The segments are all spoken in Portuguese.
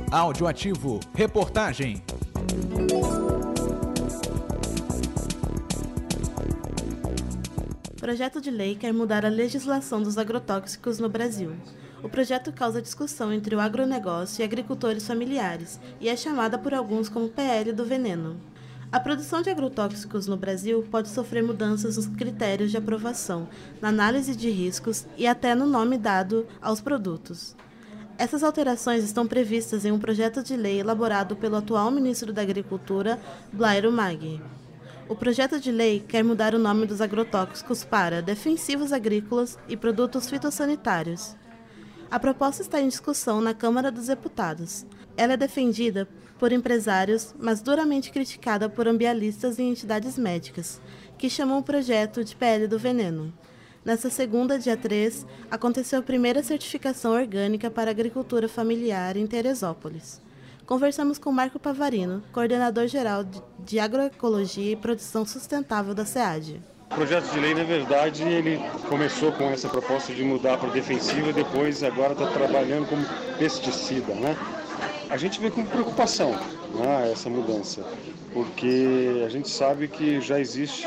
Audioativo, reportagem. O projeto de lei quer mudar a legislação dos agrotóxicos no Brasil. O projeto causa discussão entre o agronegócio e agricultores familiares e é chamada por alguns como PL do veneno. A produção de agrotóxicos no Brasil pode sofrer mudanças nos critérios de aprovação, na análise de riscos e até no nome dado aos produtos. Essas alterações estão previstas em um projeto de lei elaborado pelo atual ministro da Agricultura, Blairo Maggi. O projeto de lei quer mudar o nome dos agrotóxicos para defensivos agrícolas e produtos fitossanitários. A proposta está em discussão na Câmara dos Deputados. Ela é defendida por empresários, mas duramente criticada por ambientalistas e entidades médicas, que chamam o projeto de PL do veneno. Nesta segunda, dia 3, aconteceu a primeira certificação orgânica para a agricultura familiar em Teresópolis. Conversamos com Marco Pavarino, coordenador-geral de Agroecologia e Produção Sustentável da SEAD. O projeto de lei, na verdade, ele começou com essa proposta de mudar para defensiva e depois agora está trabalhando como pesticida, né? A gente vê com preocupação, né, essa mudança, porque a gente sabe que já existe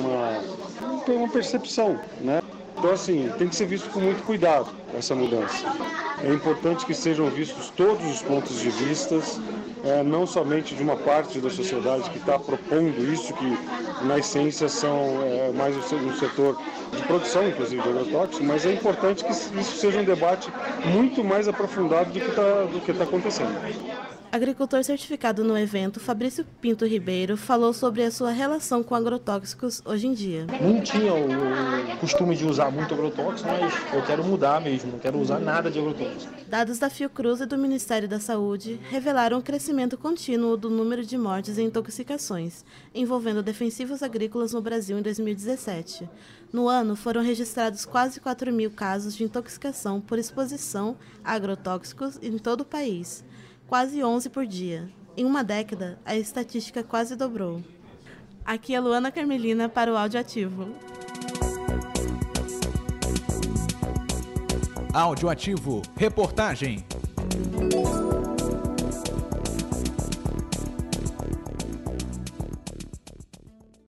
uma percepção, né? Então, assim, tem que ser visto com muito cuidado essa mudança. É importante que sejam vistos todos os pontos de vista, não somente de uma parte da sociedade que está propondo isso, que na essência são mais no setor de produção, inclusive de agrotóxicos, mas é importante que isso seja um debate muito mais aprofundado do que está acontecendo. Agricultor certificado no evento, Fabrício Pinto Ribeiro, falou sobre a sua relação com agrotóxicos hoje em dia. Não tinha o costume de usar muito agrotóxico, mas eu quero mudar mesmo, não quero usar nada de agrotóxico. Dados da Fiocruz e do Ministério da Saúde revelaram um crescimento contínuo do número de mortes e intoxicações envolvendo defensivos agrícolas no Brasil em 2017. No ano, foram registrados quase 4.000 casos de intoxicação por exposição a agrotóxicos em todo o país. Quase 11 por dia. Em uma década, a estatística quase dobrou. Aqui é Luana Carmelina para o Audioativo. Audioativo, reportagem.